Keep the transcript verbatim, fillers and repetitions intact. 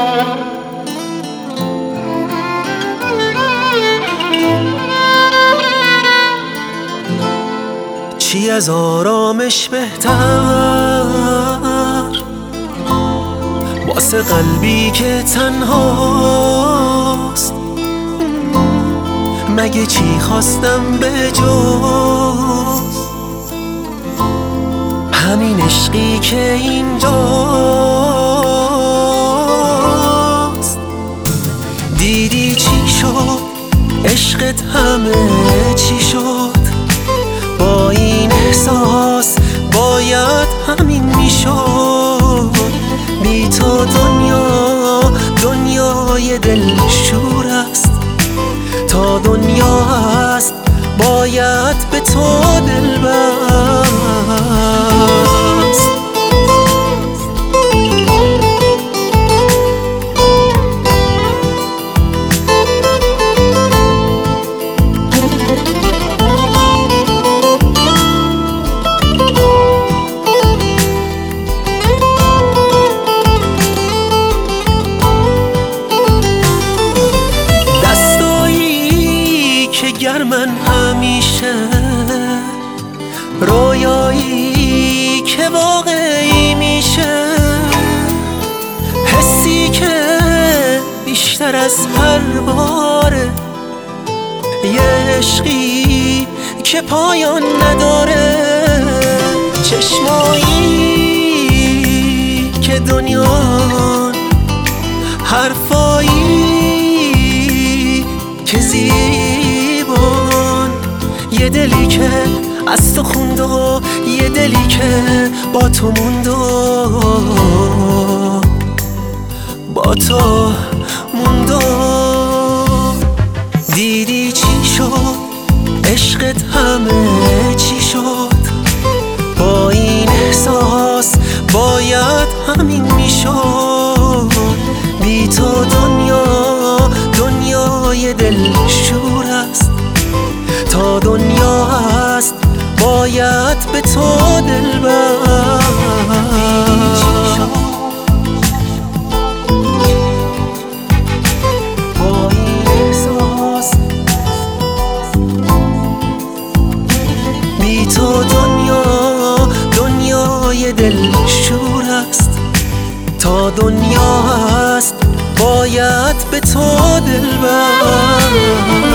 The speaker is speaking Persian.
چی از آرامش بهتر واسه قلبی که تنهاست؟ مگه چی خواستم به جز همین عشقی که اینجاست؟ دیدی چی شد عشقت همه چی شد؟ با این احساس باید همین میشد. بی تو دنیا دنیای دلشور است، تا دنیا هست باید به تو دل بست. گر من همیشه رویایی که واقعی میشه، حسی که بیشتر از هر باره، یه عشقی که پایان نداره، چشمایی که دنیا، حرفایی که زیبان، یه دلی که از تو خوند و یه دلی که با تو موند و با تو موند و دیدی چی شد عشقت همه چی شد؟ با این احساس باید همین میشد. بی تو دنیا دنیای دلشور است، تا دنیا هست باید به تو دل بست. با این احساس بی تو دنیا دنیای دلشور است، تا دنیا هست باید به تو دل بست.